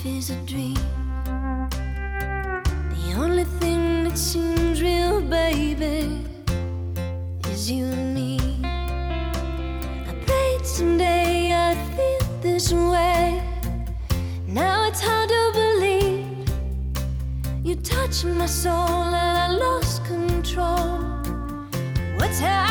is a dream. The only thing that seems real, baby, is you and me. I prayed someday I'd feel this way. Now it's hard to believe. You touched my soul and I lost control. What's happening?